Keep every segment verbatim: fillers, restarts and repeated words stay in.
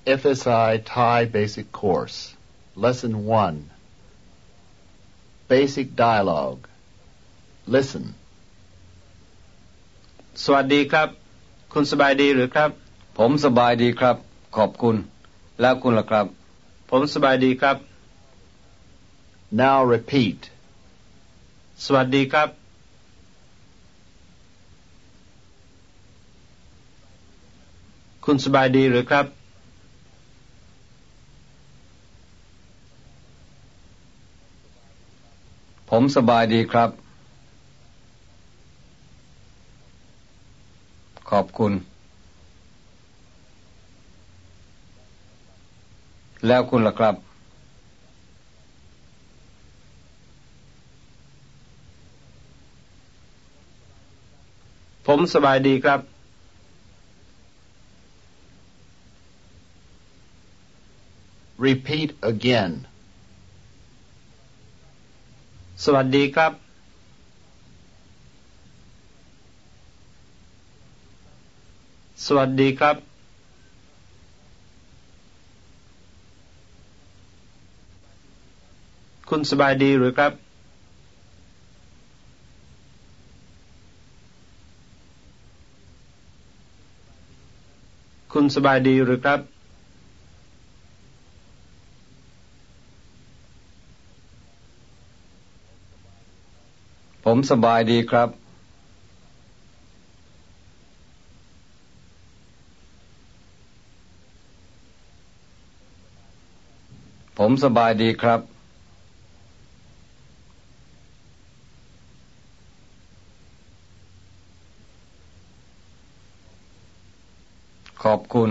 F S I Thai Basic Course Lesson one Basic Dialogue Listen สวัสดีครับคุณสบายดีหรือครับผมสบายดีครับขอบคุณแล้วคุณล่ะครับผมสบายดีครับ Now repeat สวัสดีครับคุณสบายดีหรือครับผมสบายดีครับขอบคุณแล้วคุณล่ะครับผมสบายดีครับ Repeat again สวัสดีครับสวัสดีครับคุณสบายดีหรือครับคุณสบายดีหรือครับผมสบายดีครับผมสบายดีครับขอบคุณ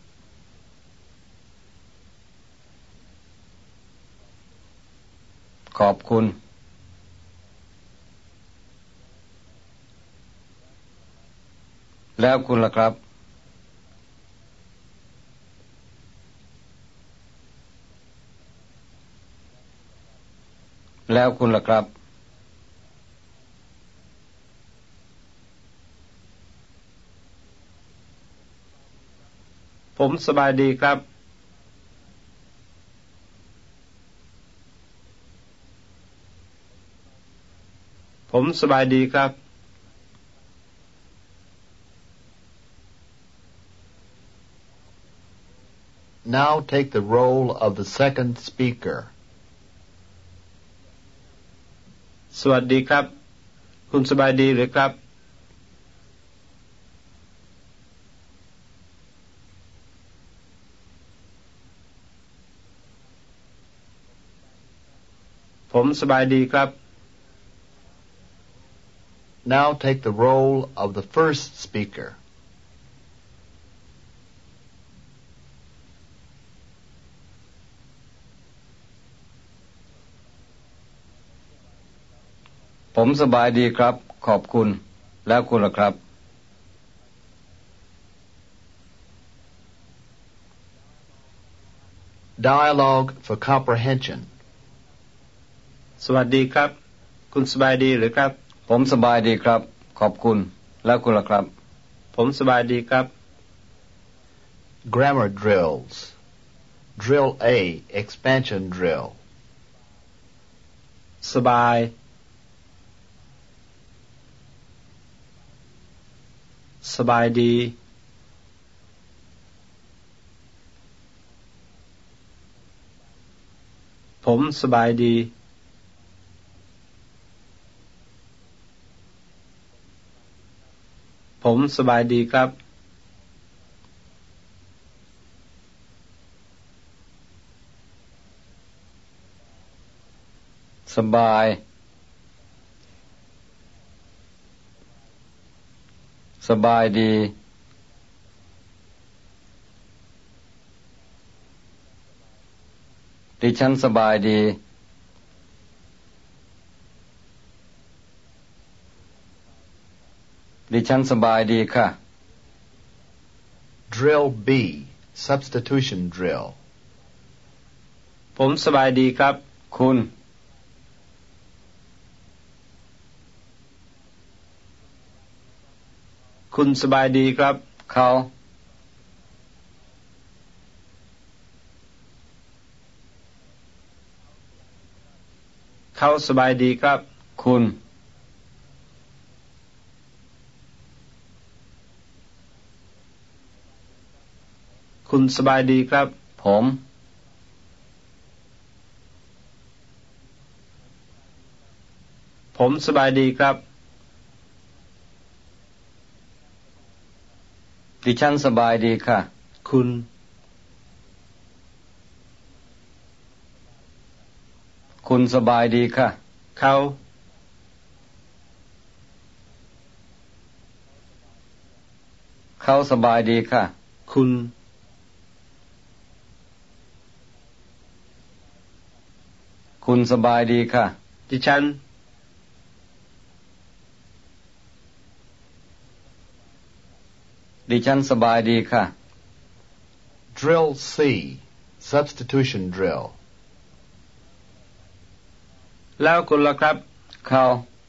ขอบคุณแล้วคุณล่ะครับแล้วคุณล่ะครับผมสบายดีครับผมสบายดีครับ Now take the role of the second speaker สวัสดีครับคุณสบายดีหรือครับผมสบายดีครับ Now take the role of the first speaker ผมสบายดีครับขอบคุณแล้วคุณล่ะครับ Dialogue for Comprehension สวัสดีครับคุณสบายดีหรือครับผมสบายดีครับขอบคุณแล้วคุณล่ะครับผมสบายดีครับ Grammar Drills Drill A Expansion Drill สบายสบายดีผมสบายดีผมสบายดีครับสบายสบายดีดิฉันสบายดีดิฉันสบายดีค่ะ Drill B Substitution Drill ผมสบายดีครับคุณคุณสบายดีครับเขาเขาสบายดีครับคุณคุณสบายดีครับผมผมสบายดีครับดิฉันสบายดีค่ะคุณคุณสบายดีค่ะเขาเขาสบายดีค่ะคุณคุณสบายดีค่ะดิฉันดิฉันสบายดีค่ะ Drill C, substitution drill. แล้วคุณล่ะครับเขา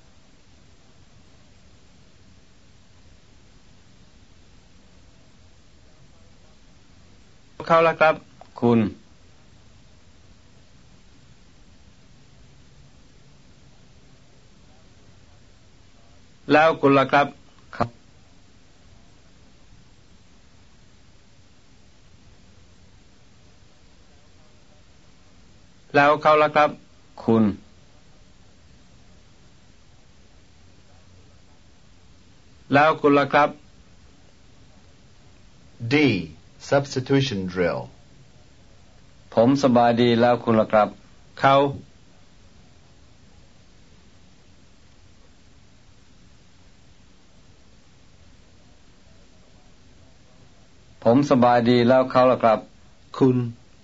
เขาล่ะครับคุณแล้วคุณล่ะครับเขาแล้วเขาล่ะครับคุณแล้วคุณล่ะครับ D, substitution drill. ผมสบายดีแล้วคุณล่ะครับเขาผมสบายดีแล้วเขาล่ะครับคุณ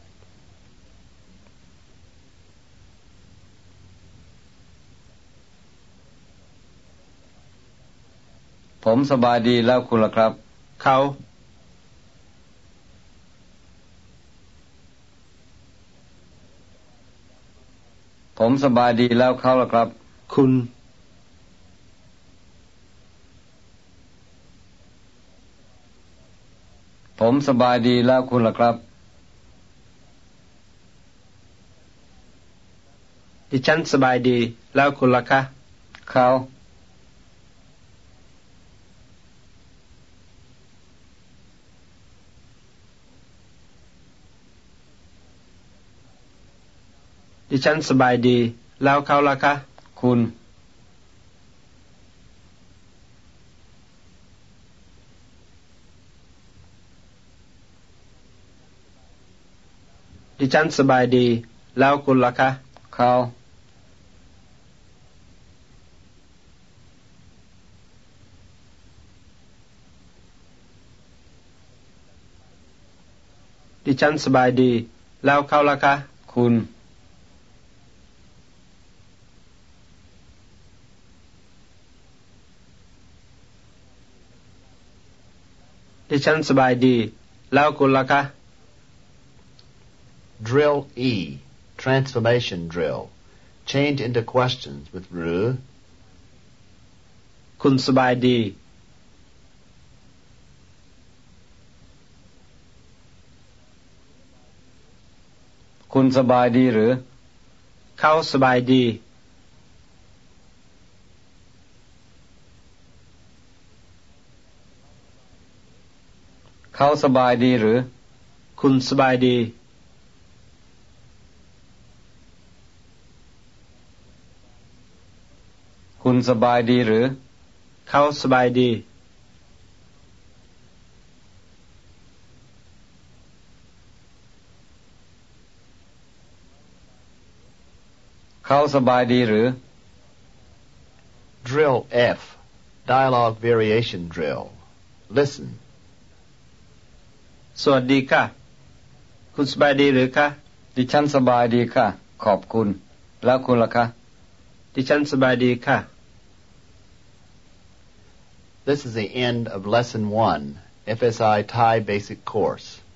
ผมสบายดีแล้วคุณล่ะครับเขาผมสบายดีแล้วเขาล่ะครับคุณผมสบายดีแล้วคุณล่ะครับดิฉันสบายดีแล้วคุณล่ะคะเขาดิฉันสบายดีแล้วเขาล่ะคะคุณดิฉันสบายดีแล้วคุณล่ะคะเขาดิฉันสบายดีแล้วเขาล่ะคะคุณดิฉันสบายดีแล้วคุณล่ะคะ Drill E, transformation drill. Change into questions with หรือคุณสบายดีคุณสบายดีหรือเขาสบายดีเขาสบายดีหรือคุณสบายดีคุณสบายดีหรือเขาสบายดีเขาสบายดีหรือ Drill F, dialogue variation drill. Listen. สวัสดีค่ะคุณสบายดีหรือคะดิฉันสบายดีค่ะขอบคุณแล้วคุณล่ะคะดิฉันสบายดีค่ะ This is the end of Lesson one, F S I Thai Basic Course.